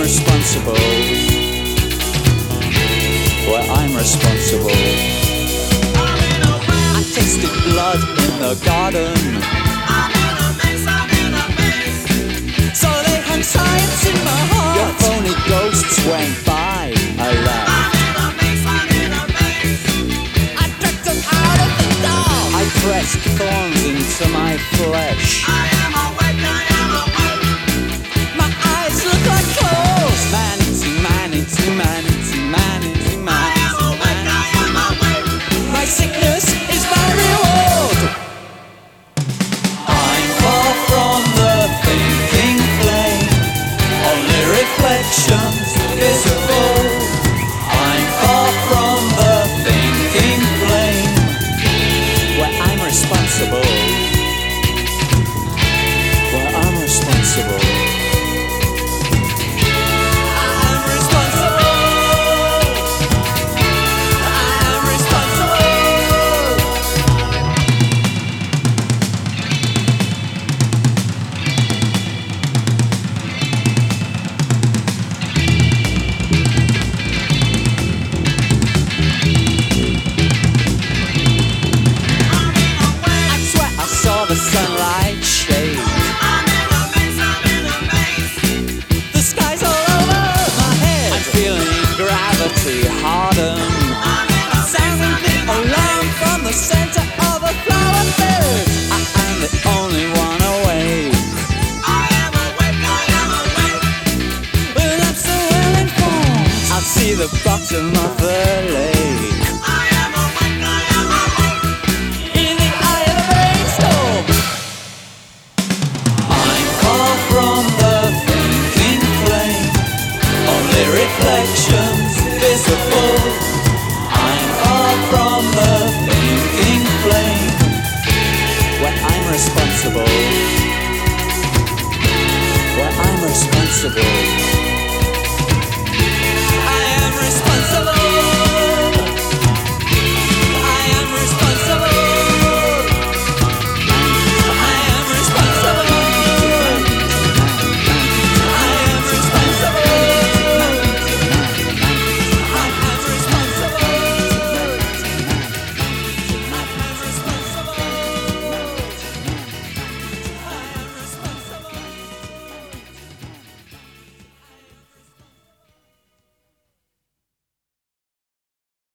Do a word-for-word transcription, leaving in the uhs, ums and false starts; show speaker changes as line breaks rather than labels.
responsible. Well, I'm responsible. I tasted blood in the garden. So they hung science in my heart. Your phony ghosts went by, I laughed. I dragged them out of the dark. I pressed thorns into my flesh.
I am awake, I am awake.
My eyes look like claws. Manatee, manatee, manatee, manatee,
I
manatee,
am awake, I am awake.
my sickness is my reward. I'm far from the thinking flame, only reflections visible. I'm far from the thinking flame, where I'm responsible. Where I'm responsible. I'm responsible. I'm responsible. I swear I saw the sunlight shade. The sky's all over my head. I'm feeling gravity harden. I'm sounding the alarm from the center of a flower bed. I am the only one awake. Well, I'm so well informed. I'll see the bottom of the lake. In the eye of the brainstorm. I'm far from the thinking flame, only reflections visible. I'm far from the thinking flame, where I'm responsible. Where I'm responsible.